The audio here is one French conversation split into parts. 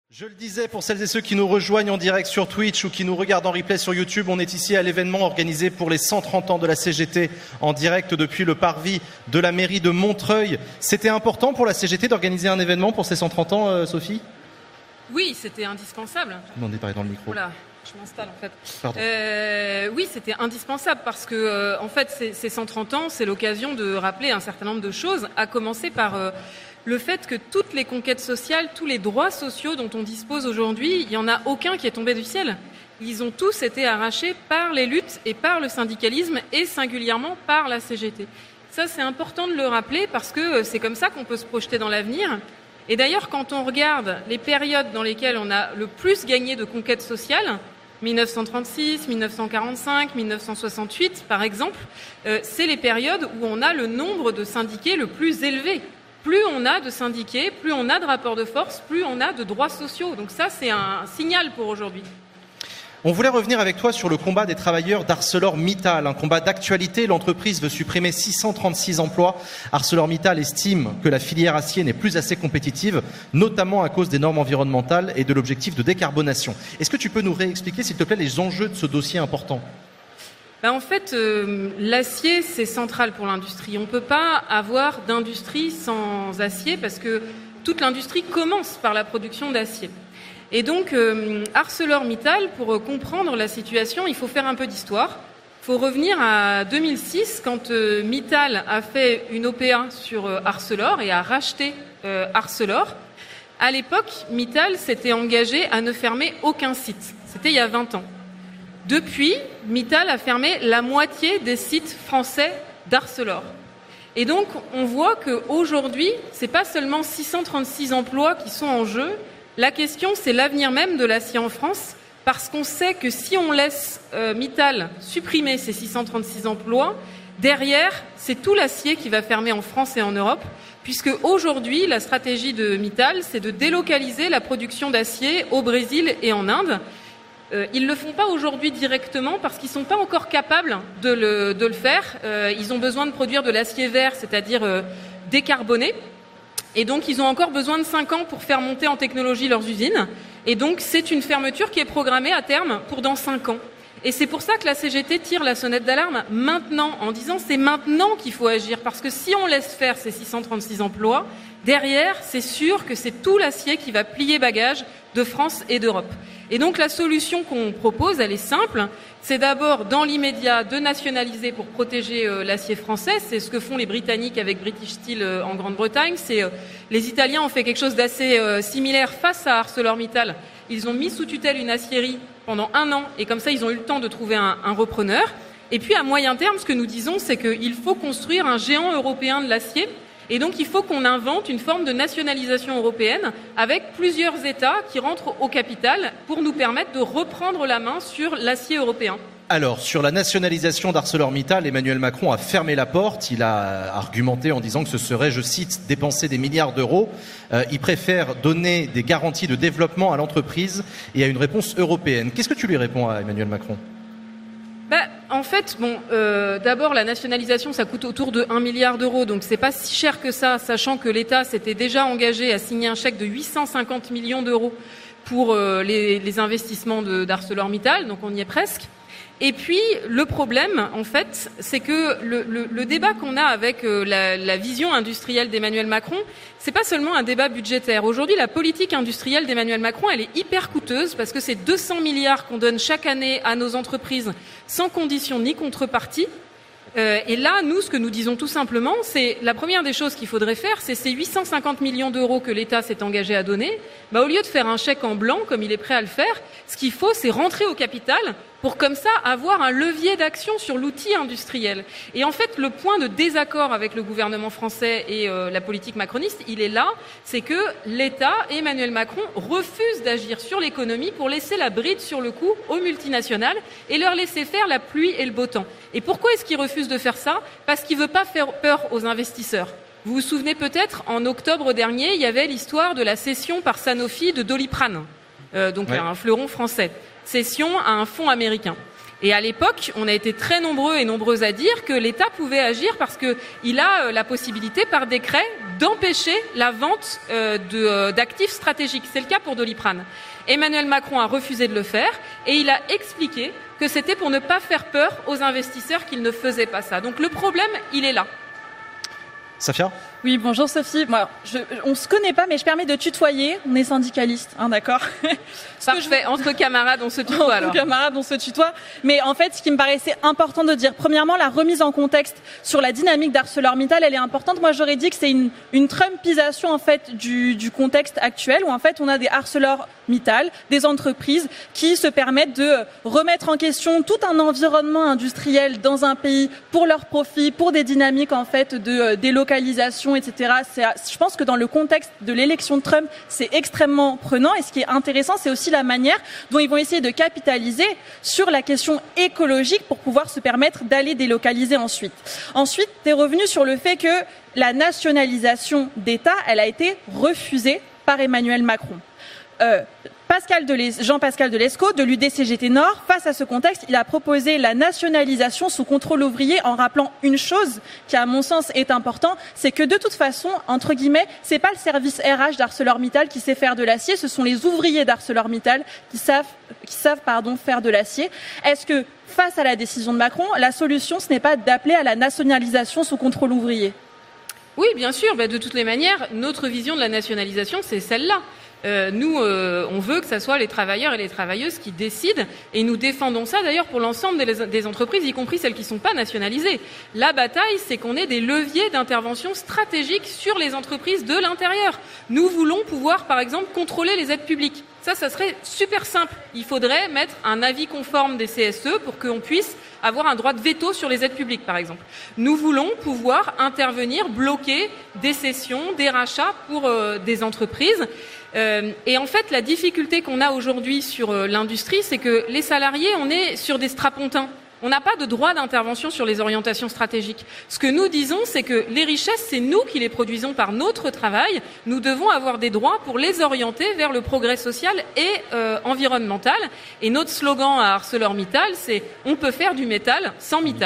Je le disais, pour celles et ceux qui nous rejoignent en direct sur Twitch ou qui nous regardent en replay sur YouTube, on est ici à l'événement organisé pour les 130 ans de la CGT en direct depuis le parvis de la mairie de Montreuil. C'était important pour la CGT d'organiser un événement pour ces 130 ans, Sophie ? Oui, c'était indispensable. Demandez parler dans le micro. Voilà, je m'installe en fait. Pardon. Oui, c'était indispensable parce que en fait, ces 130 ans, c'est l'occasion de rappeler un certain nombre de choses, à commencer par le fait que toutes les conquêtes sociales, tous les droits sociaux dont on dispose aujourd'hui, il n'y en a aucun qui est tombé du ciel. Ils ont tous été arrachés par les luttes et par le syndicalisme et singulièrement par la CGT. Ça, c'est important de le rappeler parce que c'est comme ça qu'on peut se projeter dans l'avenir. Et d'ailleurs, quand on regarde les périodes dans lesquelles on a le plus gagné de conquêtes sociales, 1936, 1945, 1968 par exemple, c'est les périodes où on a le nombre de syndiqués le plus élevé. Plus on a de syndiqués, plus on a de rapports de force, plus on a de droits sociaux. Donc ça, c'est un signal pour aujourd'hui. On voulait revenir avec toi sur le combat des travailleurs d'ArcelorMittal, un combat d'actualité. L'entreprise veut supprimer 636 emplois. ArcelorMittal estime que la filière acier n'est plus assez compétitive, notamment à cause des normes environnementales et de l'objectif de décarbonation. Est-ce que tu peux nous réexpliquer, s'il te plaît, les enjeux de ce dossier important ? En fait, l'acier, c'est central pour l'industrie. On ne peut pas avoir d'industrie sans acier parce que toute l'industrie commence par la production d'acier. Et donc, ArcelorMittal, pour comprendre la situation, il faut faire un peu d'histoire. Il faut revenir à 2006, quand Mittal a fait une OPA sur Arcelor et a racheté Arcelor. À l'époque, Mittal s'était engagé à ne fermer aucun site. C'était il y a 20 ans. Depuis, Mittal a fermé la moitié des sites français d'Arcelor. Et donc, on voit qu'aujourd'hui, ce n'est pas seulement 636 emplois qui sont en jeu. La question, c'est l'avenir même de l'acier en France, parce qu'on sait que si on laisse Mittal supprimer ces 636 emplois, derrière, c'est tout l'acier qui va fermer en France et en Europe, puisque aujourd'hui, la stratégie de Mittal, c'est de délocaliser la production d'acier au Brésil et en Inde. Ils ne le font pas aujourd'hui directement parce qu'ils ne sont pas encore capables de le faire. Ils ont besoin de produire de l'acier vert, c'est-à-dire décarboné. Et donc, ils ont encore besoin de 5 ans pour faire monter en technologie leurs usines. Et donc, c'est une fermeture qui est programmée à terme pour dans 5 ans. Et c'est pour ça que la CGT tire la sonnette d'alarme maintenant, en disant c'est maintenant qu'il faut agir. Parce que si on laisse faire ces 636 emplois, derrière, c'est sûr que c'est tout l'acier qui va plier bagage de France et d'Europe. Et donc, la solution qu'on propose, elle est simple. C'est d'abord, dans l'immédiat, de nationaliser pour protéger l'acier français. C'est ce que font les Britanniques avec British Steel en Grande-Bretagne. Les Italiens ont fait quelque chose d'assez similaire face à ArcelorMittal. Ils ont mis sous tutelle une aciérie pendant 1 an et comme ça, ils ont eu le temps de trouver un repreneur. Et puis, à moyen terme, ce que nous disons, c'est qu'il faut construire un géant européen de l'acier. Et donc, il faut qu'on invente une forme de nationalisation européenne avec plusieurs États qui rentrent au capital pour nous permettre de reprendre la main sur l'acier européen. Alors, sur la nationalisation d'ArcelorMittal, Emmanuel Macron a fermé la porte. Il a argumenté en disant que ce serait, je cite, dépenser des milliards d'euros. Il préfère donner des garanties de développement à l'entreprise et à une réponse européenne. Qu'est-ce que tu lui réponds à Emmanuel Macron ? En fait, d'abord, la nationalisation, ça coûte autour de 1 milliard d'euros, donc c'est pas si cher que ça, sachant que l'État s'était déjà engagé à signer un chèque de 850 millions d'euros pour les investissements d'ArcelorMittal, donc on y est presque. Et puis, le problème, en fait, c'est que le débat qu'on a avec la vision industrielle d'Emmanuel Macron, c'est pas seulement un débat budgétaire. Aujourd'hui, la politique industrielle d'Emmanuel Macron, elle est hyper coûteuse parce que c'est 200 milliards qu'on donne chaque année à nos entreprises sans condition ni contrepartie. Et là, nous, ce que nous disons tout simplement, c'est la première des choses qu'il faudrait faire, c'est ces 850 millions d'euros que l'État s'est engagé à donner. Au lieu de faire un chèque en blanc, comme il est prêt à le faire, ce qu'il faut, c'est rentrer au capital pour comme ça avoir un levier d'action sur l'outil industriel. Et en fait, le point de désaccord avec le gouvernement français et la politique macroniste, il est là, c'est que l'État, Emmanuel Macron, refuse d'agir sur l'économie pour laisser la bride sur le cou aux multinationales et leur laisser faire la pluie et le beau temps. Et pourquoi est-ce qu'il refuse de faire ça ? Parce qu'il ne veut pas faire peur aux investisseurs. Vous vous souvenez peut-être, en octobre dernier, il y avait l'histoire de la cession par Sanofi de Doliprane, un fleuron français. Cession à un fonds américain. Et à l'époque, on a été très nombreux et nombreuses à dire que l'État pouvait agir parce qu'il a la possibilité, par décret, d'empêcher la vente d'actifs stratégiques. C'est le cas pour Doliprane. Emmanuel Macron a refusé de le faire et il a expliqué que c'était pour ne pas faire peur aux investisseurs qu'il ne faisait pas ça. Donc le problème, il est là. Safia ? Oui, bonjour Sophie. Bon, on se connaît pas, mais je permets de tutoyer. On est syndicaliste, d'accord. Parfait. Entre camarades, on se tutoie alors. Entre camarades, on se tutoie. Mais en fait, ce qui me paraissait important de dire, premièrement, la remise en contexte sur la dynamique d'ArcelorMittal, elle est importante. Moi, j'aurais dit que c'est une Trumpisation en fait du contexte actuel, où en fait, on a des ArcelorMittal, des entreprises qui se permettent de remettre en question tout un environnement industriel dans un pays pour leur profit, pour des dynamiques en fait de délocalisation, etc. Je pense que dans le contexte de l'élection de Trump, c'est extrêmement prenant. Et ce qui est intéressant, c'est aussi la manière dont ils vont essayer de capitaliser sur la question écologique pour pouvoir se permettre d'aller délocaliser ensuite. Ensuite, tu es revenu sur le fait que la nationalisation d'État, elle a été refusée par Emmanuel Macron. Jean-Pascal Delesco de l'UDCGT Nord, face à ce contexte, il a proposé la nationalisation sous contrôle ouvrier en rappelant une chose qui, à mon sens, est important, c'est que de toute façon, entre guillemets, c'est pas le service RH d'ArcelorMittal qui sait faire de l'acier, ce sont les ouvriers d'ArcelorMittal qui savent faire de l'acier. Est-ce que, face à la décision de Macron, la solution, ce n'est pas d'appeler à la nationalisation sous contrôle ouvrier ? Oui, bien sûr. De toutes les manières, notre vision de la nationalisation, c'est celle-là. Nous, on veut que ce soit les travailleurs et les travailleuses qui décident, et nous défendons ça d'ailleurs pour l'ensemble des entreprises, y compris celles qui ne sont pas nationalisées. La bataille, c'est qu'on ait des leviers d'intervention stratégiques sur les entreprises de l'intérieur. Nous voulons pouvoir, par exemple, contrôler les aides publiques. Ça serait super simple. Il faudrait mettre un avis conforme des CSE pour qu'on puisse avoir un droit de veto sur les aides publiques, par exemple. Nous voulons pouvoir intervenir, bloquer des cessions, des rachats pour des entreprises. Et en fait, la difficulté qu'on a aujourd'hui sur l'industrie, c'est que les salariés, on est sur des strapontins. On n'a pas de droit d'intervention sur les orientations stratégiques. Ce que nous disons, c'est que les richesses, c'est nous qui les produisons par notre travail. Nous devons avoir des droits pour les orienter vers le progrès social et environnemental. Et notre slogan à ArcelorMittal, c'est « On peut faire du métal sans Mittal ».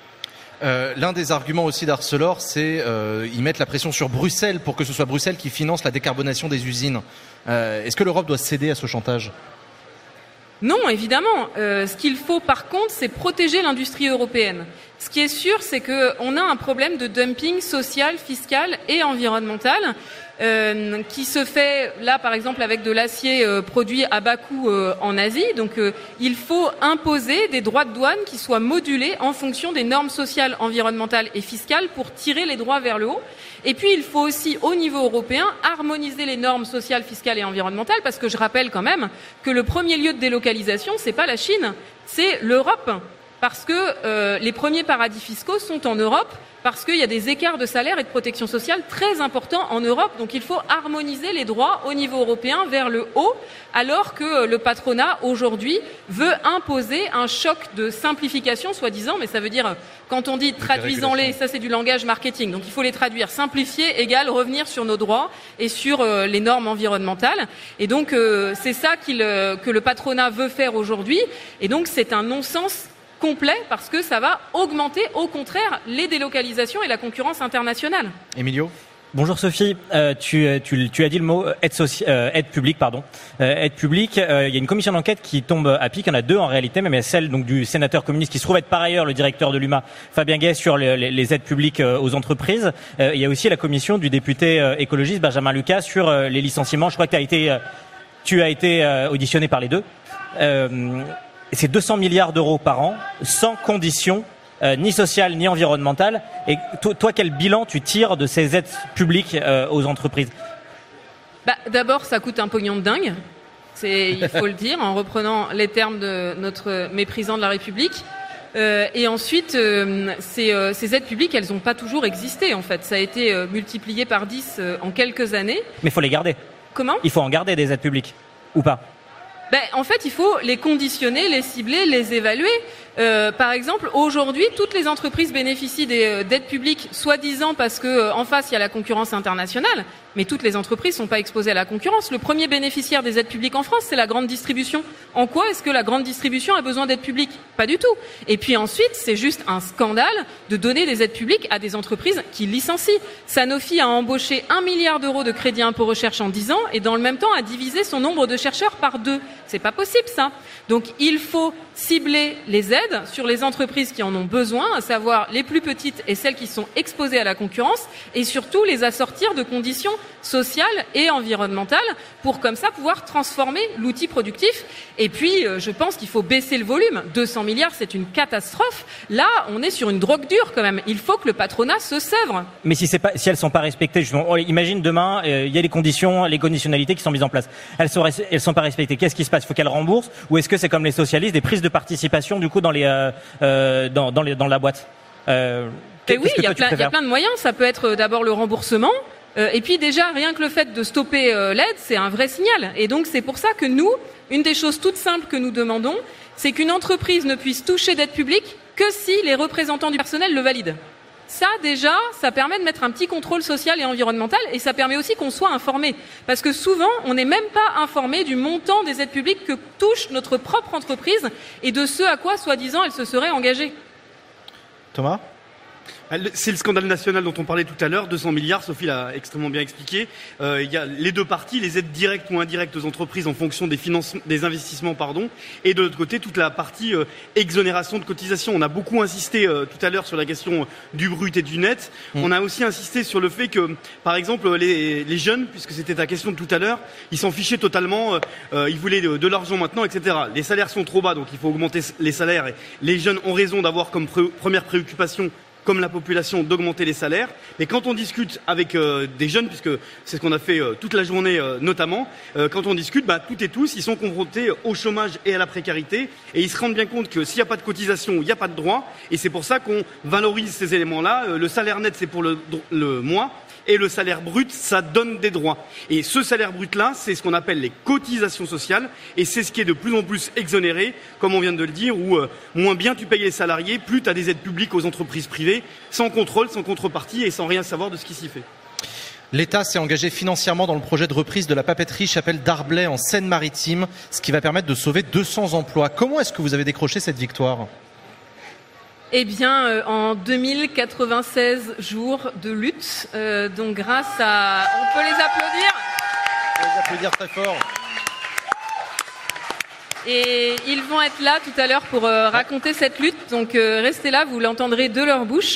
L'un des arguments aussi d'Arcelor, c'est ils mettent la pression sur Bruxelles pour que ce soit Bruxelles qui finance la décarbonation des usines. Est-ce que l'Europe doit céder à ce chantage ? Non, évidemment. Ce qu'il faut, par contre, c'est protéger l'industrie européenne. Ce qui est sûr, c'est qu'on a un problème de dumping social, fiscal et environnemental qui se fait, là, par exemple, avec de l'acier produit à bas coût en Asie. Donc, il faut imposer des droits de douane qui soient modulés en fonction des normes sociales, environnementales et fiscales pour tirer les droits vers le haut. Et puis, il faut aussi, au niveau européen, harmoniser les normes sociales, fiscales et environnementales, parce que je rappelle quand même que le premier lieu de délocalisation, c'est pas la Chine, c'est l'Europe. Parce que les premiers paradis fiscaux sont en Europe, parce qu'il y a des écarts de salaire et de protection sociale très importants en Europe. Donc il faut harmoniser les droits au niveau européen vers le haut, alors que le patronat, aujourd'hui, veut imposer un choc de simplification, soi-disant, mais ça veut dire, quand on dit traduisons-les, ça c'est du langage marketing. Donc il faut les traduire. Simplifier égale revenir sur nos droits et sur les normes environnementales. Et donc c'est ça que le patronat veut faire aujourd'hui. Et donc c'est un non-sens complet parce que ça va augmenter au contraire les délocalisations et la concurrence internationale. Emilio ? Bonjour Sophie, tu as dit le mot aide publique, pardon. Aide publique, il y a une commission d'enquête qui tombe à pic, il y en a deux en réalité, mais il y a celle donc du sénateur communiste qui se trouve être par ailleurs le directeur de l'UMA, Fabien Gay, sur les aides publiques aux entreprises. Il y a aussi la commission du député écologiste Benjamin Lucas sur les licenciements. Je crois que tu as été auditionné par les deux. C'est 200 milliards d'euros par an, sans conditions ni sociales ni environnementales. Et toi, quel bilan tu tires de ces aides publiques aux entreprises ? D'abord, ça coûte un pognon de dingue. Il faut le dire, en reprenant les termes de notre méprisant de la République. Et ensuite, ces aides publiques, elles n'ont pas toujours existé, en fait. Ça a été multiplié par 10 en quelques années. Mais il faut les garder. Comment ? Il faut en garder des aides publiques, ou pas ? En fait, il faut les conditionner, les cibler, les évaluer. Par exemple, aujourd'hui, toutes les entreprises bénéficient d'aides publiques, soi-disant parce que en face il y a la concurrence internationale, mais toutes les entreprises sont pas exposées à la concurrence. Le premier bénéficiaire des aides publiques en France, c'est la grande distribution. En quoi est-ce que la grande distribution a besoin d'aides publiques ? Pas du tout. Et puis ensuite, c'est juste un scandale de donner des aides publiques à des entreprises qui licencient. Sanofi a embauché 1 milliard d'euros de crédit impôt recherche en 10 ans et dans le même temps a divisé son nombre de chercheurs par 2. C'est pas possible ça. Donc il faut cibler les aides sur les entreprises qui en ont besoin, à savoir les plus petites et celles qui sont exposées à la concurrence, et surtout les assortir de conditions sociales et environnementales pour comme ça pouvoir transformer l'outil productif. Et puis je pense qu'il faut baisser le volume. 200 milliards, c'est une catastrophe. Là, on est sur une drogue dure quand même. Il faut que le patronat se sèvre. Mais si elles sont pas respectées, justement, imagine demain, il y a les conditionnalités qui sont mises en place. Elles sont pas respectées. Qu'est-ce qui se passe ? Il faut qu'elles remboursent, ou est-ce que c'est comme les socialistes, des prises de participation du coup dans la boîte? Et oui, il y a plein de moyens. Ça peut être d'abord le remboursement. Et puis déjà, rien que le fait de stopper l'aide, c'est un vrai signal. Et donc c'est pour ça que nous, une des choses toutes simples que nous demandons, c'est qu'une entreprise ne puisse toucher d'aide publique que si les représentants du personnel le valident. Ça, déjà, ça permet de mettre un petit contrôle social et environnemental, et ça permet aussi qu'on soit informé. Parce que souvent, on n'est même pas informé du montant des aides publiques que touche notre propre entreprise et de ce à quoi, soi-disant, elle se serait engagée. Thomas ? C'est le scandale national dont on parlait tout à l'heure, 200 milliards, Sophie l'a extrêmement bien expliqué. Il y a les deux parties, les aides directes ou indirectes aux entreprises en fonction des investissements, et de l'autre côté, toute la partie exonération de cotisation. On a beaucoup insisté tout à l'heure sur la question du brut et du net. On a aussi insisté sur le fait que, par exemple, les jeunes, puisque c'était ta question de tout à l'heure, ils s'en fichaient totalement, ils voulaient de l'argent maintenant, etc. Les salaires sont trop bas, donc il faut augmenter les salaires, et les jeunes ont raison d'avoir comme première préoccupation, comme la population, d'augmenter les salaires. Mais quand on discute avec des jeunes, puisque c'est ce qu'on a fait toute la journée notamment, quand on discute, toutes et tous, ils sont confrontés au chômage et à la précarité, et ils se rendent bien compte que s'il n'y a pas de cotisation, il n'y a pas de droit, et c'est pour ça qu'on valorise ces éléments-là. Le salaire net, c'est pour le mois, et le salaire brut, ça donne des droits. Et ce salaire brut-là, c'est ce qu'on appelle les cotisations sociales, et c'est ce qui est de plus en plus exonéré, comme on vient de le dire, où moins bien tu payes les salariés, plus tu as des aides publiques aux entreprises privées, sans contrôle, sans contrepartie et sans rien savoir de ce qui s'y fait. L'État s'est engagé financièrement dans le projet de reprise de la papeterie Chapelle d'Arblay en Seine-Maritime, ce qui va permettre de sauver 200 emplois. Comment est-ce que vous avez décroché cette victoire ? Eh bien, en 2096 jours de lutte, donc grâce à... On peut les applaudir ? On peut les applaudir très fort. Et ils vont être là tout à l'heure pour raconter cette lutte, donc restez là, vous l'entendrez de leur bouche.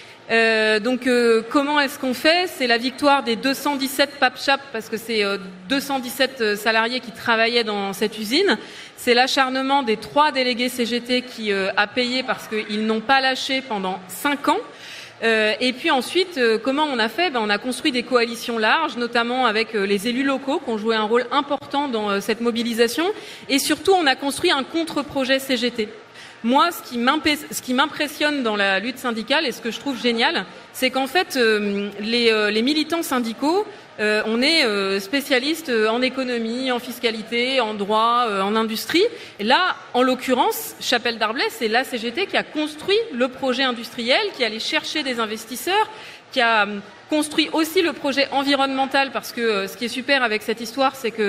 Comment est-ce qu'on fait ? C'est la victoire des 217 PapChap, parce que c'est 217 salariés qui travaillaient dans cette usine. C'est l'acharnement des 3 délégués CGT qui a payé parce qu'ils n'ont pas lâché pendant 5 ans. Et puis ensuite, comment on a fait ? On a construit des coalitions larges, notamment avec les élus locaux qui ont joué un rôle important dans cette mobilisation. Et surtout, on a construit un contre-projet CGT. Moi, ce qui m'impressionne dans la lutte syndicale et ce que je trouve génial, c'est qu'en fait, les militants syndicaux, on est spécialistes en économie, en fiscalité, en droit, en industrie. Et là, en l'occurrence, Chapelle d'Arblay, c'est la CGT qui a construit le projet industriel, qui est allé chercher des investisseurs, qui a construit aussi le projet environnemental, parce que ce qui est super avec cette histoire, c'est que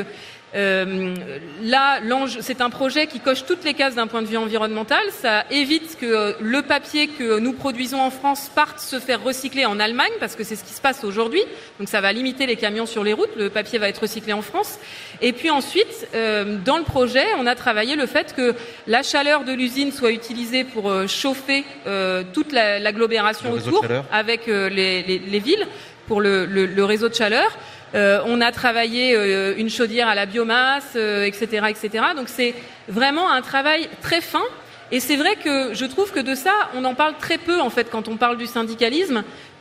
là, c'est un projet qui coche toutes les cases d'un point de vue environnemental. Ça évite que le papier que nous produisons en France parte se faire recycler en Allemagne, parce que c'est ce qui se passe aujourd'hui. Donc ça va limiter les camions sur les routes. Le papier va être recyclé en France. Et puis ensuite, dans le projet, on a travaillé le fait que la chaleur de l'usine soit utilisée pour chauffer toute l'agglomération autour, avec les villes, pour le réseau de chaleur. On a travaillé une chaudière à la biomasse, etc., etc. Donc c'est vraiment un travail très fin. Et c'est vrai que je trouve que de ça, on en parle très peu en fait quand on parle du syndicalisme.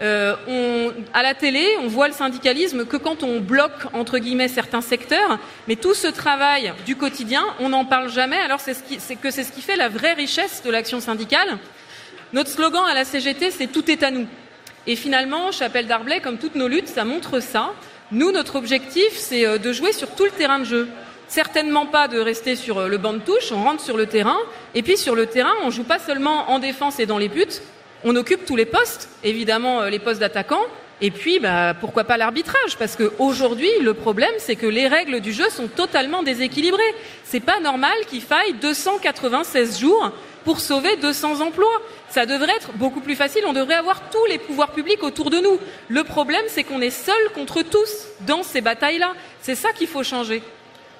À la télé, on voit le syndicalisme que quand on bloque entre guillemets certains secteurs, mais tout ce travail du quotidien, on n'en parle jamais. Alors c'est ce qui fait la vraie richesse de l'action syndicale. Notre slogan à la CGT, c'est tout est à nous. Et finalement, Chapelle d'Arblay, comme toutes nos luttes, ça montre ça. Nous, notre objectif, c'est de jouer sur tout le terrain de jeu. certainement pas de rester sur le banc de touche, on rentre sur le terrain, et puis sur le terrain, on joue pas seulement en défense et dans les buts, on occupe tous les postes, évidemment les postes d'attaquants, et puis pourquoi pas l'arbitrage, parce qu'aujourd'hui, le problème, c'est que les règles du jeu sont totalement déséquilibrées. C'est pas normal qu'il faille 296 jours pour sauver 200 emplois. Ça devrait être beaucoup plus facile, on devrait avoir tous les pouvoirs publics autour de nous. Le problème, c'est qu'on est seuls contre tous dans ces batailles-là. C'est ça qu'il faut changer. Zafia ?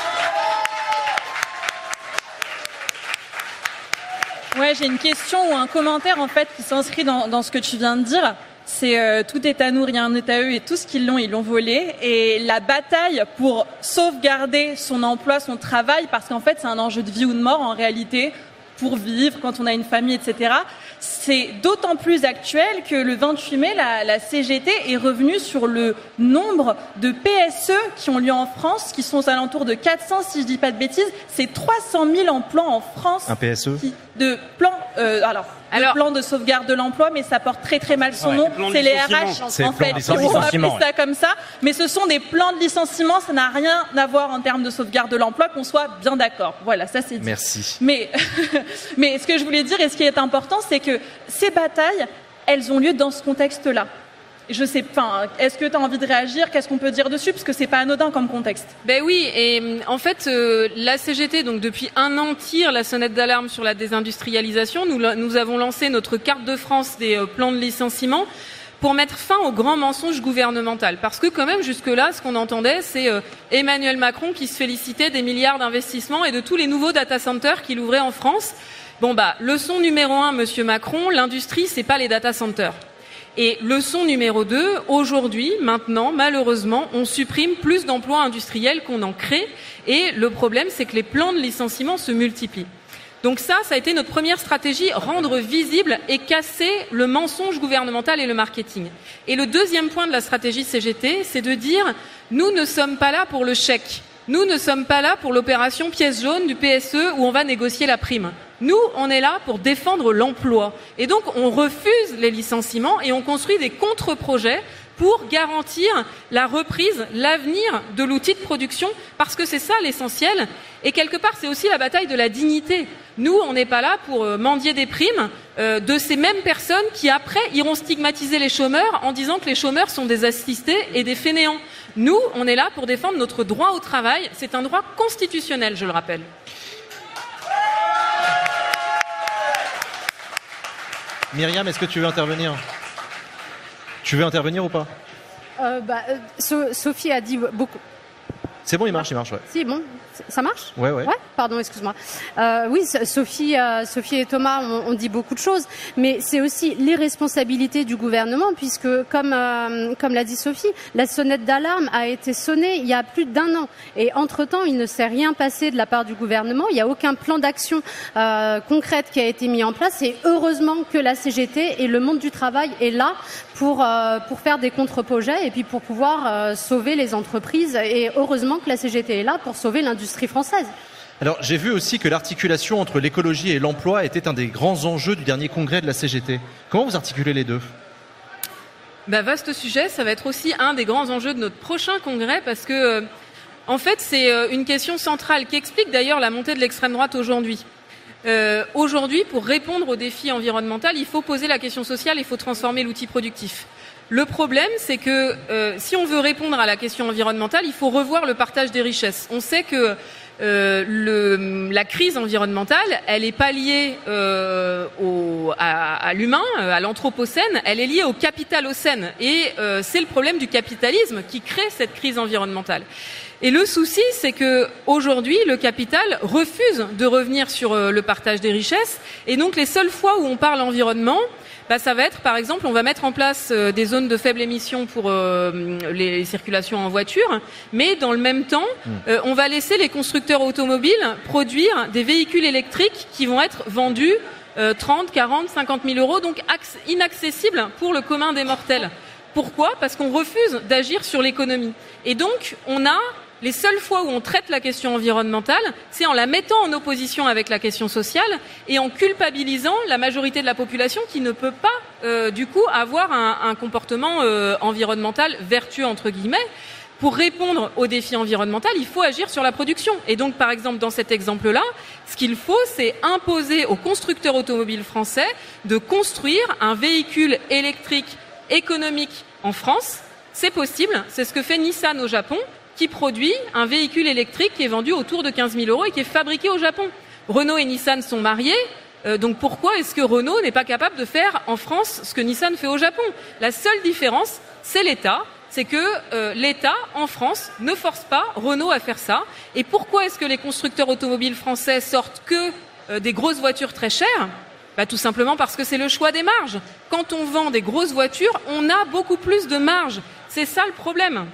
Ouais, j'ai une question ou un commentaire en fait qui s'inscrit dans ce que tu viens de dire. C'est tout est à nous, rien n'est à eux, et tout ce qu'ils l'ont volé. Et la bataille pour sauvegarder son emploi, son travail, parce qu'en fait c'est un enjeu de vie ou de mort en réalité, pour vivre, quand on a une famille, etc. C'est d'autant plus actuel que le 28 mai, la CGT est revenue sur le nombre de PSE qui ont lieu en France, qui sont aux alentours de 400, si je dis pas de bêtises. C'est 300 000 emplois en France. Un PSE de plan, plan de sauvegarde de l'emploi, mais ça porte très très mal son nom. C'est les RH, en fait, qui ont appelé ça comme ça. Mais ce sont des plans de licenciement, ça n'a rien à voir en termes de sauvegarde de l'emploi, qu'on soit bien d'accord. Voilà, ça c'est dit. Merci. Mais ce que je voulais dire, et ce qui est important, c'est que ces batailles, elles ont lieu dans ce contexte-là. Je sais, est-ce que tu as envie de réagir ? Qu'est-ce qu'on peut dire dessus ? Parce que c'est pas anodin comme contexte. Ben oui, et en fait, la CGT, donc depuis 1 an, tire la sonnette d'alarme sur la désindustrialisation. Nous avons lancé notre carte de France des plans de licenciement pour mettre fin au grand mensonge gouvernemental. Parce que quand même, jusque-là, ce qu'on entendait, c'est Emmanuel Macron qui se félicitait des milliards d'investissements et de tous les nouveaux data centers qu'il ouvrait en France. Bon leçon numéro 1, Monsieur Macron, l'industrie, c'est pas les data centers. Et leçon numéro 2, aujourd'hui, maintenant, malheureusement, on supprime plus d'emplois industriels qu'on en crée. Et le problème, c'est que les plans de licenciement se multiplient. Donc ça a été notre première stratégie, rendre visible et casser le mensonge gouvernemental et le marketing. Et le deuxième point de la stratégie CGT, c'est de dire, nous ne sommes pas là pour le chèque. Nous ne sommes pas là pour l'opération pièce jaune du PSE où on va négocier la prime. Nous, on est là pour défendre l'emploi. Et donc, on refuse les licenciements et on construit des contre-projets pour garantir la reprise, l'avenir de l'outil de production, parce que c'est ça l'essentiel. Et quelque part, c'est aussi la bataille de la dignité. Nous, on n'est pas là pour mendier des primes de ces mêmes personnes qui, après, iront stigmatiser les chômeurs en disant que les chômeurs sont des assistés et des fainéants. Nous, on est là pour défendre notre droit au travail. C'est un droit constitutionnel, je le rappelle. Myriam, est-ce que tu veux intervenir ? Tu veux intervenir ou pas ? Sophie a dit beaucoup. C'est bon, il marche, ouais. Si, bon, ça marche ? Ouais. Pardon, excuse-moi. Oui, Sophie et Thomas ont dit beaucoup de choses, mais c'est aussi l'irresponsabilité du gouvernement, puisque, comme l'a dit Sophie, la sonnette d'alarme a été sonnée il y a plus d'1 an. Et entre-temps, il ne s'est rien passé de la part du gouvernement. Il n'y a aucun plan d'action concrète qui a été mis en place. Et heureusement que la CGT et le monde du travail est là pour faire des contre-projets et puis pour pouvoir sauver les entreprises. Et heureusement que la CGT est là pour sauver l'industrie française. Alors, j'ai vu aussi que l'articulation entre l'écologie et l'emploi était un des grands enjeux du dernier congrès de la CGT. Comment vous articulez les deux ? Vaste sujet, ça va être aussi un des grands enjeux de notre prochain congrès parce que, en fait, c'est une question centrale qui explique d'ailleurs la montée de l'extrême droite aujourd'hui. Aujourd'hui, pour répondre aux défis environnementaux, il faut poser la question sociale, il faut transformer l'outil productif. Le problème, c'est que si on veut répondre à la question environnementale, il faut revoir le partage des richesses. On sait que la crise environnementale, elle n'est pas liée à l'humain, à l'anthropocène, elle est liée au capitalocène. Et c'est le problème du capitalisme qui crée cette crise environnementale. Et le souci, c'est que aujourd'hui, le capital refuse de revenir sur le partage des richesses. Et donc, les seules fois où on parle environnement, ça va être, par exemple, on va mettre en place des zones de faible émission pour les circulations en voiture, mais dans le même temps, on va laisser les constructeurs automobiles produire des véhicules électriques qui vont être vendus 30, 40, 50 000 euros, donc inaccessibles pour le commun des mortels. Pourquoi ? Parce qu'on refuse d'agir sur l'économie. Et donc, les seules fois où on traite la question environnementale, c'est en la mettant en opposition avec la question sociale et en culpabilisant la majorité de la population qui ne peut pas, du coup, avoir un comportement environnemental vertueux, entre guillemets. pour répondre aux défis environnementaux, il faut agir sur la production. Et donc, par exemple, dans cet exemple-là, ce qu'il faut, c'est imposer aux constructeurs automobiles français de construire un véhicule électrique économique en France. C'est possible, c'est ce que fait Nissan au Japon, qui produit un véhicule électrique qui est vendu autour de 15 000 € et qui est fabriqué au Japon. Renault et Nissan sont mariés, donc pourquoi est-ce que Renault n'est pas capable de faire en France ce que Nissan fait au Japon? La seule différence, c'est l'État, c'est que l'État, en France, ne force pas Renault à faire ça. Et pourquoi est-ce que les constructeurs automobiles français sortent que des grosses voitures très chères? Tout simplement parce que c'est le choix des marges. Quand on vend des grosses voitures, on a beaucoup plus de marge. C'est ça le problème.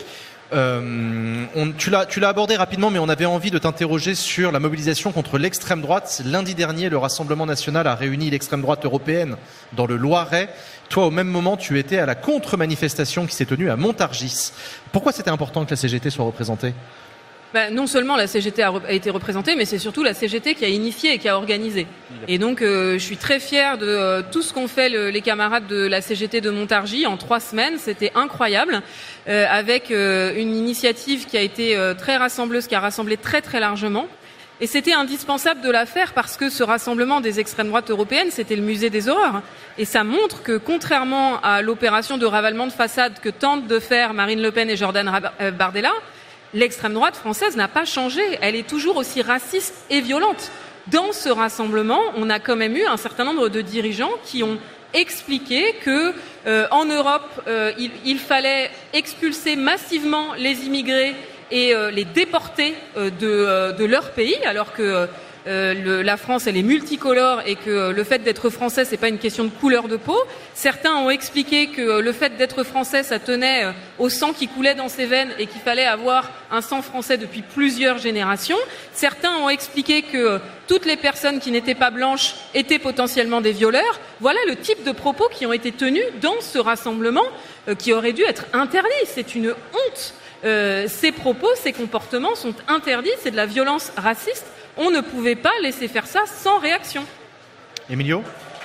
Tu l'as abordé rapidement, mais on avait envie de t'interroger sur la mobilisation contre l'extrême droite. Lundi dernier, le Rassemblement national a réuni l'extrême droite européenne dans le Loiret. Toi, au même moment, tu étais à la contre-manifestation qui s'est tenue à Montargis. Pourquoi c'était important que la CGT soit représentée ? Non seulement la CGT a été représentée, mais c'est surtout la CGT qui a initié et qui a organisé. Et donc, je suis très fière de tout ce qu'ont fait les camarades de la CGT de Montargis en 3 semaines. C'était incroyable, avec une initiative qui a été très rassembleuse, qui a rassemblé très très largement. Et c'était indispensable de la faire parce que ce rassemblement des extrêmes droites européennes, c'était le musée des horreurs. Et ça montre que, contrairement à l'opération de ravalement de façade que tentent de faire Marine Le Pen et Jordan Bardella, l'extrême droite française n'a pas changé. Elle est toujours aussi raciste et violente. Dans ce rassemblement, on a quand même eu un certain nombre de dirigeants qui ont expliqué que en Europe, il fallait expulser massivement les immigrés et les déporter de leur pays, alors que la France, elle est multicolore et que le fait d'être français, c'est pas une question de couleur de peau. Certains ont expliqué que le fait d'être français, ça tenait au sang qui coulait dans ses veines et qu'il fallait avoir un sang français depuis plusieurs générations. Certains ont expliqué que toutes les personnes qui n'étaient pas blanches étaient potentiellement des violeurs. Voilà le type de propos qui ont été tenus dans ce rassemblement qui aurait dû être interdit. C'est une honte. Ces propos, ces comportements sont interdits. C'est de la violence raciste. On ne pouvait pas laisser faire ça sans réaction. Emilio ?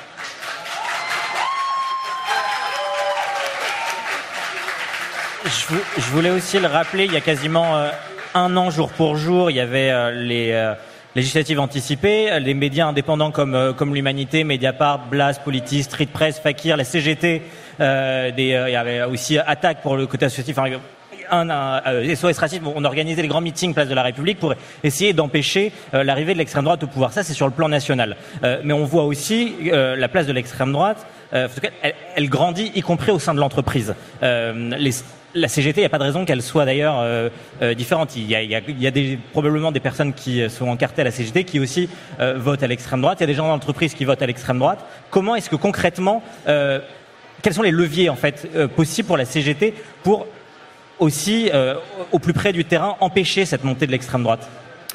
Je voulais aussi le rappeler, il y a quasiment 1 an, jour pour jour, il y avait les législatives anticipées, les médias indépendants comme l'Humanité, Mediapart, Blast, Politis, Street Press, Fakir, la CGT, il y avait aussi Attaque pour le côté associatif, SOS Racisme, on organisait les grands meetings place de la République pour essayer d'empêcher l'arrivée de l'extrême droite au pouvoir. Ça, c'est sur le plan national. Mais on voit aussi la place de l'extrême droite, elle grandit, y compris au sein de l'entreprise. La CGT, il n'y a pas de raison qu'elle soit d'ailleurs différente. Il y a probablement des personnes qui sont encartées à la CGT qui aussi votent à l'extrême droite. Il y a des gens dans l'entreprise qui votent à l'extrême droite. Comment est-ce que concrètement, quels sont les leviers en fait possibles pour la CGT pour aussi, au plus près du terrain, empêcher cette montée de l'extrême droite?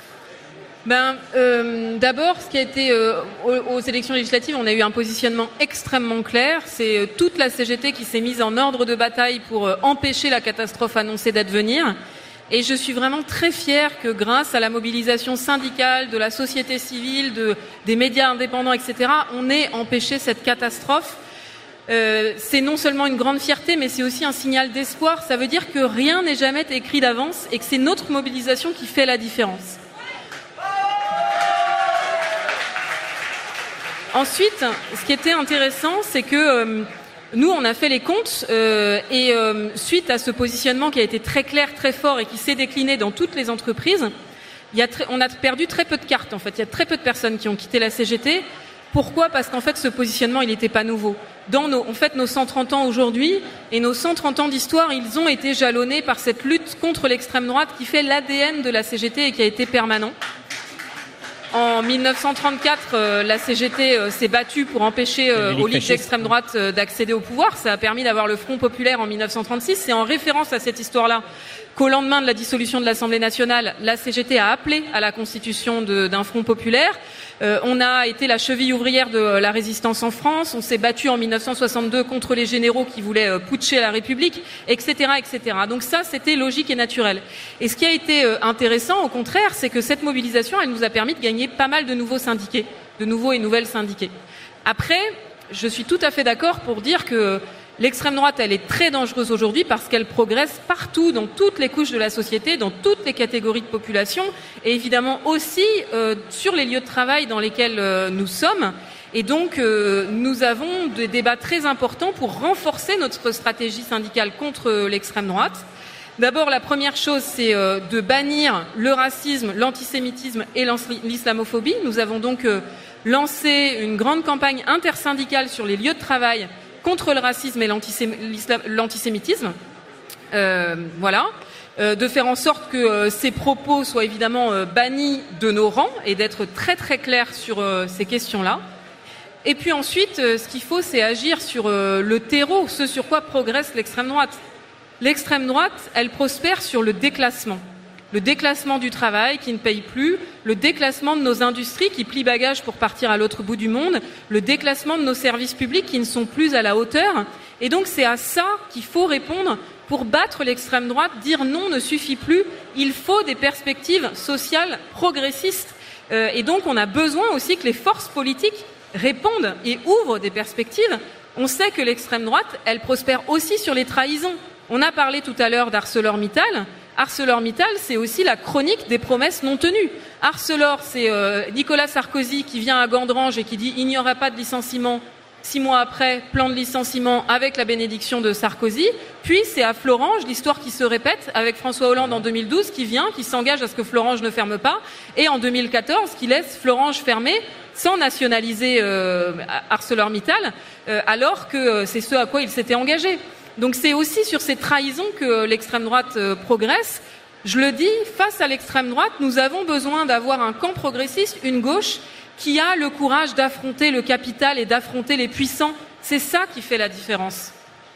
D'abord, ce qui a été aux élections législatives, on a eu un positionnement extrêmement clair. C'est toute la CGT qui s'est mise en ordre de bataille pour empêcher la catastrophe annoncée d'advenir. Et je suis vraiment très fière que grâce à la mobilisation syndicale, de la société civile, des médias indépendants, etc., on ait empêché cette catastrophe. C'est non seulement une grande fierté, mais c'est aussi un signal d'espoir. Ça veut dire que rien n'est jamais écrit d'avance et que c'est notre mobilisation qui fait la différence. Ensuite, ce qui était intéressant, c'est que nous, on a fait les comptes et suite à ce positionnement qui a été très clair, très fort et qui s'est décliné dans toutes les entreprises, on a perdu très peu de cartes. En fait, il y a très peu de personnes qui ont quitté la CGT. Pourquoi ? Parce qu'en fait, ce positionnement, il n'était pas nouveau. Nos 130 ans aujourd'hui et nos 130 ans d'histoire, ils ont été jalonnés par cette lutte contre l'extrême droite qui fait l'ADN de la CGT et qui a été permanent. En 1934, la CGT s'est battue pour empêcher aux ligues d'extrême droite d'accéder au pouvoir. Ça a permis d'avoir le Front populaire en 1936. C'est en référence à cette histoire-là qu'au lendemain de la dissolution de l'Assemblée nationale, la CGT a appelé à la constitution d'un Front populaire. On a été la cheville ouvrière de la résistance en France. On s'est battu en 1962 contre les généraux qui voulaient putcher la République, etc., etc. Donc ça, c'était logique et naturel. Et ce qui a été intéressant, au contraire, c'est que cette mobilisation, elle nous a permis de gagner pas mal de nouveaux syndiqués, de nouveaux et nouvelles syndiqués. Après, je suis tout à fait d'accord pour dire que L'extrême droite, elle est très dangereuse aujourd'hui parce qu'elle progresse partout, dans toutes les couches de la société, dans toutes les catégories de population, et évidemment aussi sur les lieux de travail dans lesquels nous sommes. Et donc, nous avons des débats très importants pour renforcer notre stratégie syndicale contre l'extrême droite. D'abord, la première chose, c'est de bannir le racisme, l'antisémitisme et l'islamophobie. Nous avons donc lancé une grande campagne intersyndicale sur les lieux de travail contre le racisme et l'antisémitisme. De faire en sorte que ces propos soient évidemment bannis de nos rangs et d'être très très clairs sur ces questions-là. Et puis ensuite, ce qu'il faut, c'est agir sur le terreau, ce sur quoi progresse l'extrême droite. L'extrême droite, elle prospère sur le déclassement. Le déclassement du travail qui ne paye plus, le déclassement de nos industries qui plient bagages pour partir à l'autre bout du monde, le déclassement de nos services publics qui ne sont plus à la hauteur. Et donc c'est à ça qu'il faut répondre pour battre l'extrême droite. Dire non ne suffit plus, il faut des perspectives sociales progressistes. Et donc on a besoin aussi que les forces politiques répondent et ouvrent des perspectives. On sait que l'extrême droite, elle prospère aussi sur les trahisons. On a parlé tout à l'heure d'ArcelorMittal. ArcelorMittal, c'est aussi la chronique des promesses non tenues. Arcelor, c'est Nicolas Sarkozy qui vient à Gandrange et qui dit « il n'y aura pas de licenciement ». 6 mois après, plan de licenciement avec la bénédiction de Sarkozy. Puis c'est à Florange, l'histoire qui se répète, avec François Hollande en 2012 qui s'engage à ce que Florange ne ferme pas, et en 2014 qui laisse Florange fermer sans nationaliser ArcelorMittal, alors que c'est ce à quoi il s'était engagé. Donc c'est aussi sur ces trahisons que l'extrême droite progresse. Je le dis, face à l'extrême droite, nous avons besoin d'avoir un camp progressiste, une gauche, qui a le courage d'affronter le capital et d'affronter les puissants. C'est ça qui fait la différence.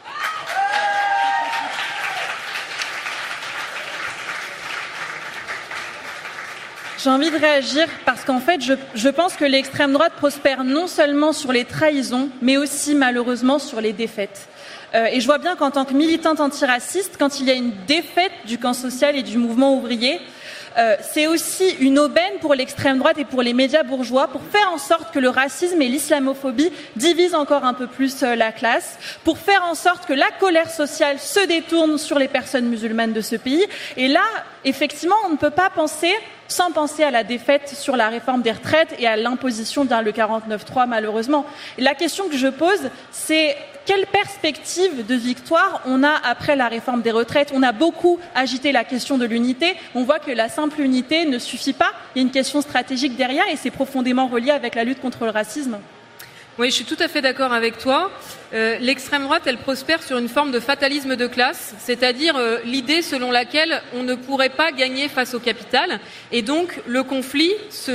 J'ai envie de réagir parce qu'en fait, je pense que l'extrême droite prospère non seulement sur les trahisons, mais aussi malheureusement sur les défaites. Et je vois bien qu'en tant que militante antiraciste, quand il y a une défaite du camp social et du mouvement ouvrier, c'est aussi une aubaine pour l'extrême droite et pour les médias bourgeois pour faire en sorte que le racisme et l'islamophobie divisent encore un peu plus la classe, pour faire en sorte que la colère sociale se détourne sur les personnes musulmanes de ce pays. Et là, effectivement, on ne peut pas penser sans penser à la défaite sur la réforme des retraites et à l'imposition le 49.3 malheureusement. Et la question que je pose, c'est quelle perspective de victoire on a après la réforme des retraites? On a beaucoup agité la question de l'unité. On voit que la simple unité ne suffit pas. Il y a une question stratégique derrière et c'est profondément relié avec la lutte contre le racisme. Oui, je suis tout à fait d'accord avec toi. L'extrême droite, elle prospère sur une forme de fatalisme de classe, c'est-à-dire l'idée selon laquelle on ne pourrait pas gagner face au capital, et donc le conflit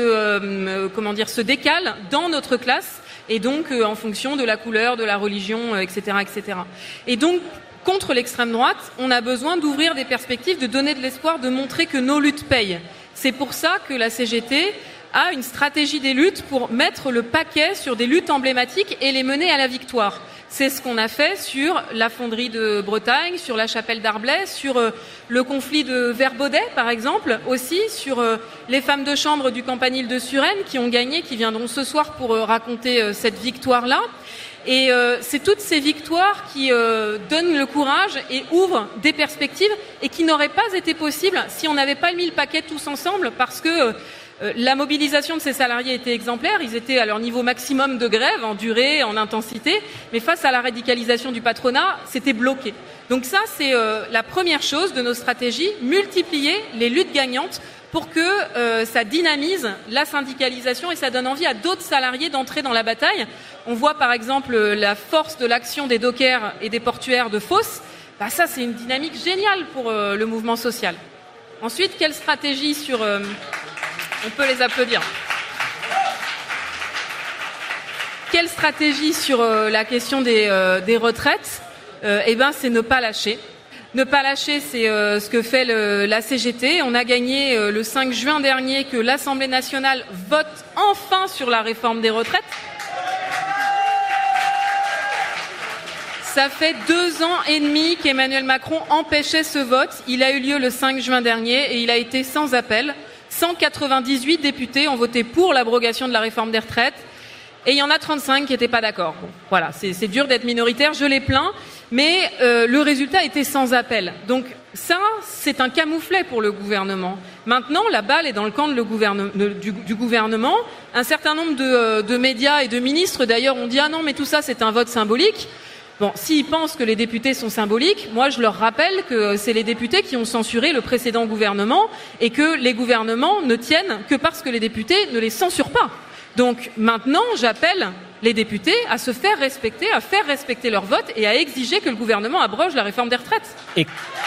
se décale dans notre classe, et donc en fonction de la couleur, de la religion, etc., etc. Et donc, contre l'extrême droite, on a besoin d'ouvrir des perspectives, de donner de l'espoir, de montrer que nos luttes payent. C'est pour ça que la CGT a une stratégie des luttes pour mettre le paquet sur des luttes emblématiques et les mener à la victoire. C'est ce qu'on a fait sur la fonderie de Bretagne, sur la chapelle d'Arblay, sur le conflit de Verbaudet, par exemple, aussi sur les femmes de chambre du Campanile de Suresnes qui ont gagné, qui viendront ce soir pour raconter cette victoire-là. Et c'est toutes ces victoires qui donnent le courage et ouvrent des perspectives et qui n'auraient pas été possibles si on n'avait pas mis le paquet tous ensemble, parce que la mobilisation de ces salariés était exemplaire, ils étaient à leur niveau maximum de grève, en durée, en intensité, mais face à la radicalisation du patronat, c'était bloqué. Donc ça, c'est la première chose de nos stratégies, multiplier les luttes gagnantes pour que ça dynamise la syndicalisation et ça donne envie à d'autres salariés d'entrer dans la bataille. On voit par exemple la force de l'action des dockers et des portuaires de Fos. Bah ça, c'est une dynamique géniale pour le mouvement social. Ensuite, quelle stratégie sur... On peut les applaudir. Quelle stratégie sur la question des retraites? C'est ne pas lâcher. Ne pas lâcher, c'est ce que fait la CGT. On a gagné le 5 juin dernier que l'Assemblée nationale vote enfin sur la réforme des retraites. Ça fait 2 ans et demi qu'Emmanuel Macron empêchait ce vote. Il a eu lieu le 5 juin dernier et il a été sans appel. 198 députés ont voté pour l'abrogation de la réforme des retraites et il y en a 35 qui n'étaient pas d'accord. Bon, voilà, c'est dur d'être minoritaire, je les plains, Mais le résultat était sans appel. Donc ça, c'est un camouflet pour le gouvernement. Maintenant, la balle est dans le camp du gouvernement. Un certain nombre de médias et de ministres, d'ailleurs, ont dit « Ah non, mais tout ça, c'est un vote symbolique ». Bon, s'ils pensent que les députés sont symboliques, moi je leur rappelle que c'est les députés qui ont censuré le précédent gouvernement et que les gouvernements ne tiennent que parce que les députés ne les censurent pas. Donc maintenant, j'appelle les députés à se faire respecter, à faire respecter leur vote et à exiger que le gouvernement abroge la réforme des retraites. Et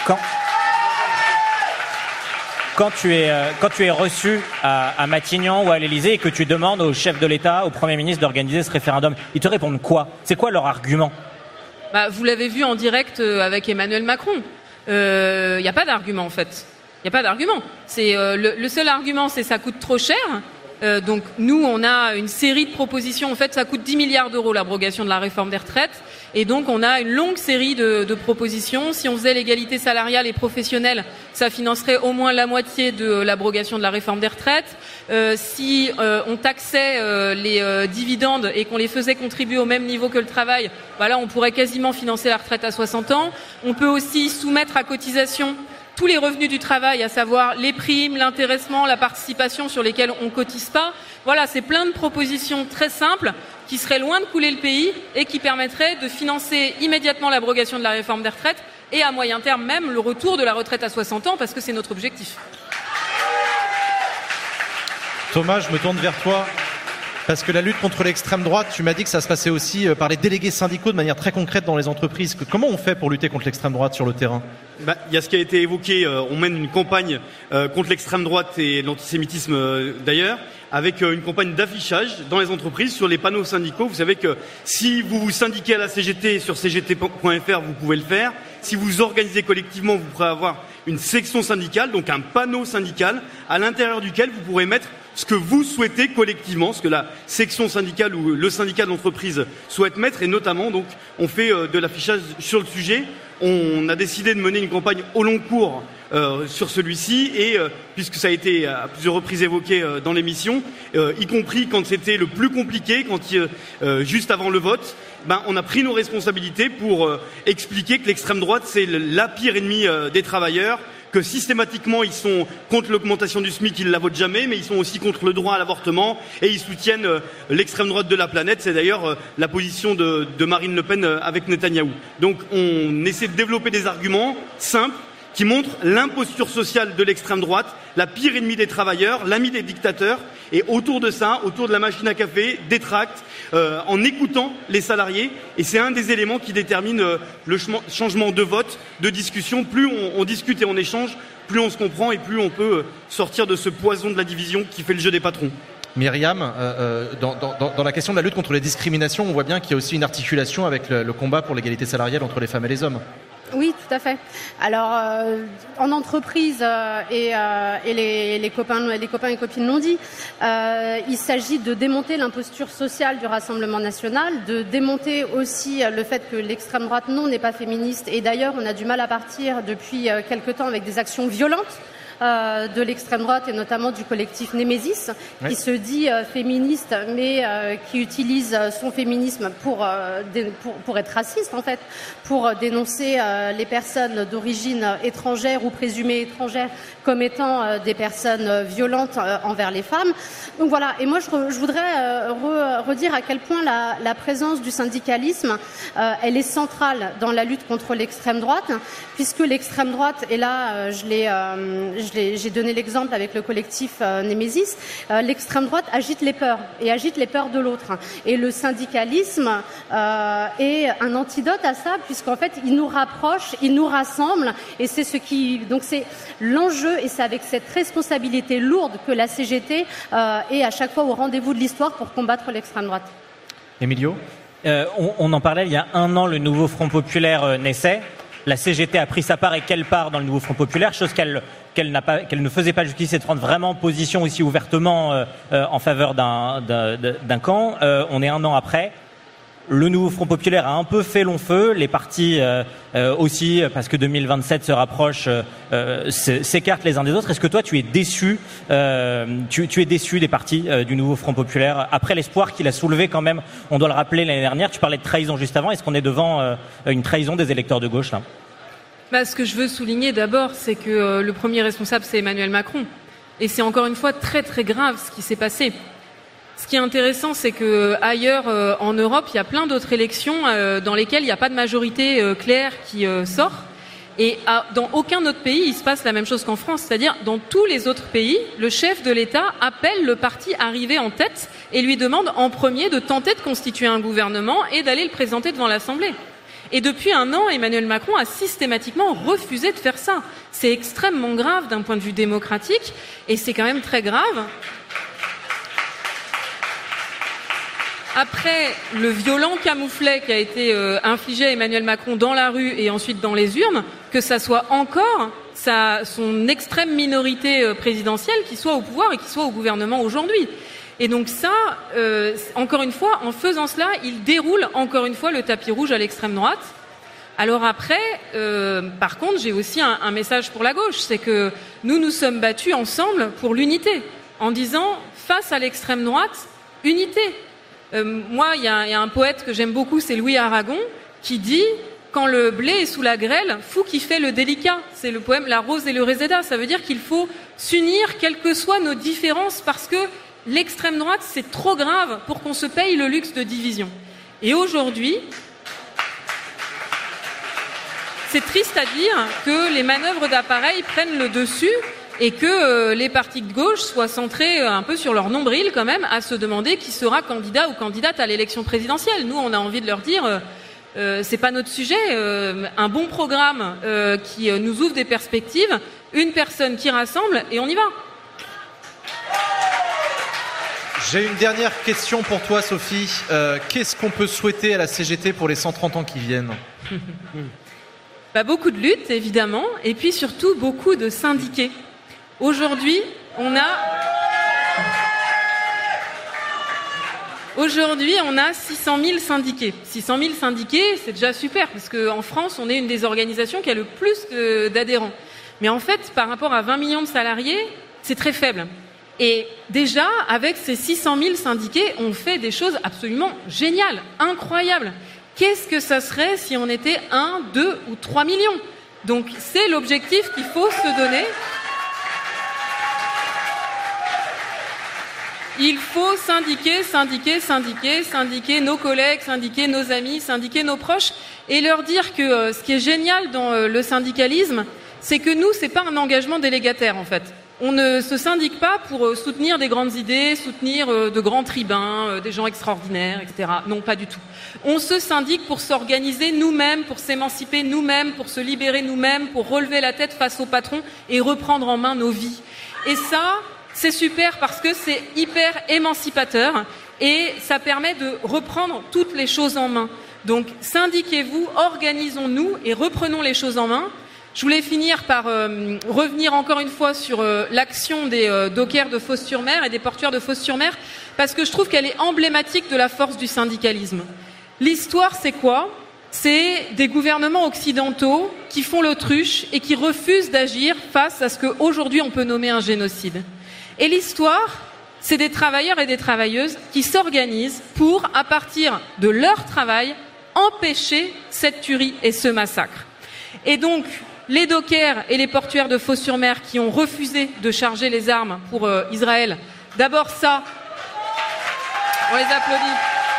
quand tu es reçu à Matignon ou à l'Élysée et que tu demandes au chef de l'État, au Premier ministre d'organiser ce référendum, ils te répondent quoi? C'est quoi leur argument? Vous l'avez vu en direct avec Emmanuel Macron. Il n'y a pas d'argument en fait. Il n'y a pas d'argument. C'est le seul argument, c'est ça coûte trop cher. Donc nous, on a une série de propositions. En fait, ça coûte 10 milliards d'euros l'abrogation de la réforme des retraites. Et donc, on a une longue série de propositions. Si on faisait l'égalité salariale et professionnelle, ça financerait au moins la moitié de l'abrogation de la réforme des retraites. Si on taxait les dividendes et qu'on les faisait contribuer au même niveau que le travail, là, on pourrait quasiment financer la retraite à 60 ans. On peut aussi soumettre à cotisation tous les revenus du travail, à savoir les primes, l'intéressement, la participation sur lesquels on cotise pas. Voilà, c'est plein de propositions très simples qui seraient loin de couler le pays et qui permettraient de financer immédiatement l'abrogation de la réforme des retraites et à moyen terme même le retour de la retraite à 60 ans parce que c'est notre objectif. Thomas, je me tourne vers toi. Parce que la lutte contre l'extrême droite, tu m'as dit que ça se passait aussi par les délégués syndicaux de manière très concrète dans les entreprises. Comment on fait pour lutter contre l'extrême droite sur le terrain? Il y a ce qui a été évoqué, on mène une campagne contre l'extrême droite et l'antisémitisme d'ailleurs, avec une campagne d'affichage dans les entreprises sur les panneaux syndicaux. Vous savez que si vous vous syndiquez à la CGT sur cgt.fr, vous pouvez le faire. Si vous organisez collectivement, vous pourrez avoir une section syndicale, donc un panneau syndical à l'intérieur duquel vous pourrez mettre ce que vous souhaitez collectivement, ce que la section syndicale ou le syndicat de l'entreprise souhaite mettre, et notamment, donc, on fait de l'affichage sur le sujet. On a décidé de mener une campagne au long cours sur celui-ci, et puisque ça a été à plusieurs reprises évoqué dans l'émission, y compris quand c'était le plus compliqué, juste avant le vote, on a pris nos responsabilités pour expliquer que l'extrême droite, c'est la pire ennemie des travailleurs, que systématiquement ils sont contre l'augmentation du SMIC, ils la votent jamais, mais ils sont aussi contre le droit à l'avortement et ils soutiennent l'extrême droite de la planète. C'est d'ailleurs la position de Marine Le Pen avec Netanyahou. Donc on essaie de développer des arguments simples qui montrent l'imposture sociale de l'extrême droite, la pire ennemie des travailleurs, l'ami des dictateurs, et autour de ça, autour de la machine à café, des tracts, en écoutant les salariés, et c'est un des éléments qui détermine le changement de vote, de discussion. Plus on discute et on échange, plus on se comprend et plus on peut sortir de ce poison de la division qui fait le jeu des patrons. Myriam, dans la question de la lutte contre les discriminations, on voit bien qu'il y a aussi une articulation avec le combat pour l'égalité salariale entre les femmes et les hommes. Oui, tout à fait. Alors, en entreprise, et les copains et copines l'ont dit, il s'agit de démonter l'imposture sociale du Rassemblement national, de démonter aussi le fait que l'extrême droite, non, n'est pas féministe. Et d'ailleurs, on a du mal à partir depuis quelque temps avec des actions violentes de l'extrême droite et notamment du collectif Némésis, qui se dit féministe, mais qui utilise son féminisme pour être raciste en fait, pour dénoncer les personnes d'origine étrangère ou présumées étrangères comme étant des personnes violentes envers les femmes. Donc voilà, et moi je voudrais redire à quel point la présence du syndicalisme elle est centrale dans la lutte contre l'extrême droite, puisque l'extrême droite, et là j'ai donné l'exemple avec le collectif Némésis, l'extrême droite agite les peurs, et agite les peurs de l'autre. Et le syndicalisme est un antidote à ça, puisqu'en fait, il nous rapproche, il nous rassemble, et c'est donc c'est l'enjeu, et c'est avec cette responsabilité lourde que la CGT est à chaque fois au rendez-vous de l'histoire pour combattre l'extrême droite. Emilio ? On en parlait il y a 1 an, le nouveau Front Populaire naissait. La CGT a pris sa part, et quelle part dans le nouveau Front Populaire, chose qu'elle ne faisait pas jusqu'ici, c'est de prendre vraiment position aussi ouvertement en faveur d'un camp. On est 1 an après. le nouveau Front populaire a un peu fait long feu, les partis aussi, parce que 2027 se rapproche, s'écartent les uns des autres. Est-ce que toi, tu es déçu tu es déçu des partis du nouveau Front populaire, après l'espoir qu'il a soulevé quand même, on doit le rappeler, l'année dernière. Tu parlais de trahison juste avant. Est-ce qu'on est devant une trahison des électeurs de gauche, là? Ce que je veux souligner d'abord, c'est que le premier responsable, c'est Emmanuel Macron. Et c'est encore une fois très très grave ce qui s'est passé. Ce qui est intéressant, c'est que ailleurs en Europe, il y a plein d'autres élections dans lesquelles il n'y a pas de majorité claire qui sort. Et dans aucun autre pays, il se passe la même chose qu'en France. C'est-à-dire, dans tous les autres pays, le chef de l'État appelle le parti arrivé en tête et lui demande en premier de tenter de constituer un gouvernement et d'aller le présenter devant l'Assemblée. Et depuis 1 an, Emmanuel Macron a systématiquement refusé de faire ça. C'est extrêmement grave d'un point de vue démocratique, et c'est quand même très grave. Après le violent camouflet qui a été infligé à Emmanuel Macron dans la rue et ensuite dans les urnes, que ça soit encore son extrême minorité présidentielle qui soit au pouvoir et qui soit au gouvernement aujourd'hui. Et donc ça, encore une fois, en faisant cela, il déroule encore une fois le tapis rouge à l'extrême droite. Alors après, par contre, j'ai aussi un message pour la gauche, c'est que nous sommes battus ensemble pour l'unité, en disant, face à l'extrême droite, unité. Moi, il y a un poète que j'aime beaucoup, c'est Louis Aragon, qui dit « Quand le blé est sous la grêle, fou qui fait le délicat ». C'est le poème « La rose et le réséda ». Ça veut dire qu'il faut s'unir, quelles que soient nos différences, parce que l'extrême droite, c'est trop grave pour qu'on se paye le luxe de division. Et aujourd'hui, c'est triste à dire que les manœuvres d'appareil prennent le dessus et que les partis de gauche soient centrés un peu sur leur nombril quand même, à se demander qui sera candidat ou candidate à l'élection présidentielle. Nous, on a envie de leur dire c'est pas notre sujet. Un bon programme qui nous ouvre des perspectives, une personne qui rassemble, et on y va. J'ai une dernière question pour toi, Sophie. Qu'est-ce qu'on peut souhaiter à la CGT pour les 130 ans qui viennent ? Beaucoup de luttes, évidemment, et puis surtout beaucoup de syndiqués. Aujourd'hui, on a 600 000 syndiqués. 600 000 syndiqués, c'est déjà super, parce qu'en France, on est une des organisations qui a le plus d'adhérents. Mais en fait, par rapport à 20 millions de salariés, c'est très faible. Et déjà, avec ces 600 000 syndiqués, on fait des choses absolument géniales, incroyables. Qu'est-ce que ça serait si on était 1, 2 ou 3 millions ? Donc c'est l'objectif qu'il faut se donner. Il faut syndiquer nos collègues, syndiquer nos amis, syndiquer nos proches, et leur dire que ce qui est génial dans le syndicalisme, c'est que nous, c'est pas un engagement délégataire en fait. On ne se syndique pas pour soutenir des grandes idées, soutenir de grands tribuns, des gens extraordinaires, etc. Non, pas du tout. On se syndique pour s'organiser nous-mêmes, pour s'émanciper nous-mêmes, pour se libérer nous-mêmes, pour relever la tête face au patron et reprendre en main nos vies. Et ça, c'est super parce que c'est hyper émancipateur et ça permet de reprendre toutes les choses en main. Donc, syndiquez-vous, organisons-nous et reprenons les choses en main. Je voulais finir par revenir encore une fois sur l'action des dockers de Fos-sur-Mer et des portuaires de Fos-sur-Mer, parce que je trouve qu'elle est emblématique de la force du syndicalisme. L'histoire, c'est quoi ? C'est des gouvernements occidentaux qui font l'autruche et qui refusent d'agir face à ce qu'aujourd'hui on peut nommer un génocide. Et l'histoire, c'est des travailleurs et des travailleuses qui s'organisent pour, à partir de leur travail, empêcher cette tuerie et ce massacre. Et donc, les dockers et les portuaires de Fos-sur-Mer qui ont refusé de charger les armes pour Israël, d'abord ça, on les applaudit.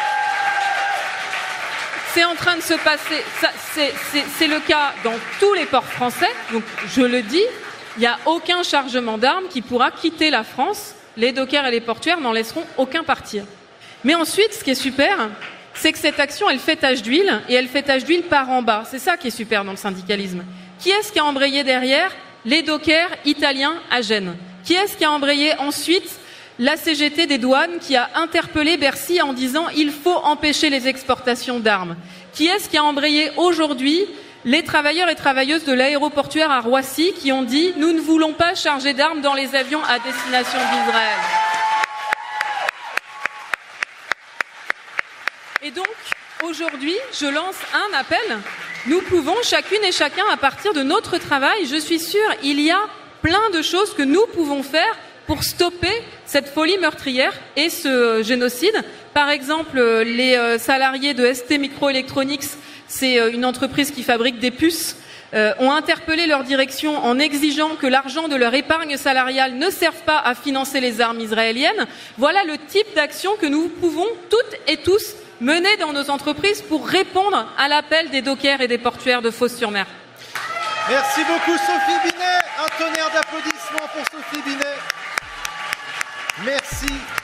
C'est en train de se passer, c'est le cas dans tous les ports français, donc je le dis, il n'y a aucun chargement d'armes qui pourra quitter la France, les dockers et les portuaires n'en laisseront aucun partir. Mais ensuite, ce qui est super, c'est que cette action, elle fait tache d'huile, et elle fait tache d'huile par en bas. C'est ça qui est super dans le syndicalisme. Qui est-ce qui a embrayé derrière ? Les dockers italiens à Gênes. Qui est-ce qui a embrayé ensuite ? La CGT des douanes qui a interpellé Bercy en disant « il faut empêcher les exportations d'armes ». Qui est-ce qui a embrayé aujourd'hui ? Les travailleurs et travailleuses de l'aéroportuaire à Roissy qui ont dit « nous ne voulons pas charger d'armes dans les avions à destination d'Israël ». Et donc, aujourd'hui, je lance un appel. Nous pouvons, chacune et chacun, à partir de notre travail, je suis sûre, il y a plein de choses que nous pouvons faire pour stopper cette folie meurtrière et ce génocide. Par exemple, les salariés de ST Microelectronics, c'est une entreprise qui fabrique des puces, ont interpellé leur direction en exigeant que l'argent de leur épargne salariale ne serve pas à financer les armes israéliennes. Voilà le type d'action que nous pouvons toutes et tous mener dans nos entreprises pour répondre à l'appel des dockers et des portuaires de Fos-sur-Mer. Merci beaucoup Sophie Binet. Un tonnerre d'applaudissements pour Sophie Binet. Merci.